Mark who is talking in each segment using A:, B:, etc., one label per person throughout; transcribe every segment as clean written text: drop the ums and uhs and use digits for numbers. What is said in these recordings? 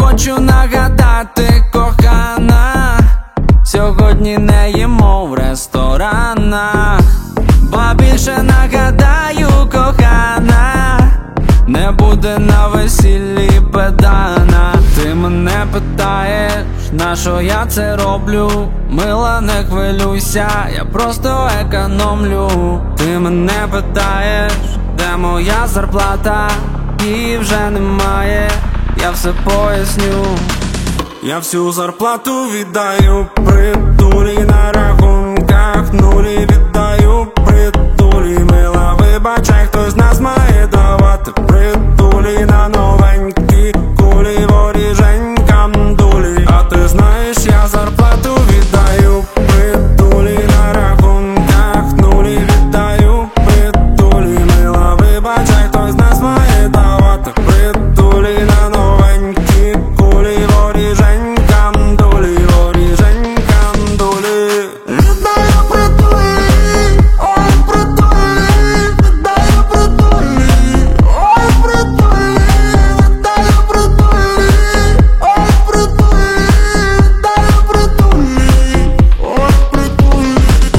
A: хочу нагадати, кохана, сьогодні не їмо в ресторанах. Ба більше нагадаю, кохана, не буде на весіллі педана. Ти мене питаєш, нащо я це роблю? Мила, не хвилюйся, я просто економлю. Ти мене питаєш, де моя зарплата? Її вже немає, я все поясню. Я всю зарплату віддаю притулі, на рахунках нулі віддаю притулі. Мила, вибачай, хтось з нас має давати притулі на новенькі кулі, воріженькам дулі. А ти знаєш, я зарплату віддаю притулі, на рахунках нулі віддаю притулі. Мила, вибачай, хтось з нас має давати притулі на новенькі кулі, воріженькам дулі, воріженькам дулі.
B: Віддаю притулі, ой, притулі, віддаю притулі, ой, притулі, віддаю притулі, ой, притулі, віддаю притулі, ой, притулі.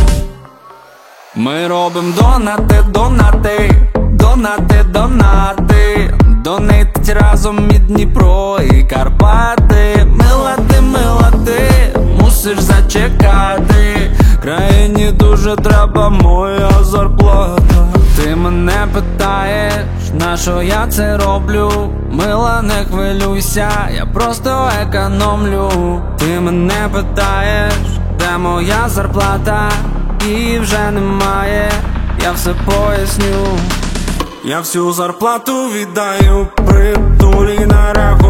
A: Ми робим донати, донати, донати, донати. Донатить разом і Дніпро, і Карпати. Мила ти, мусиш зачекати. Країні дуже треба моя зарплата. Ти мене питаєш, нащо я це роблю? Мила, не хвилюйся, я просто економлю. Ти мене питаєш, де моя зарплата? Її вже немає, я все поясню. Я всю зарплату віддаю притулі, на рахунках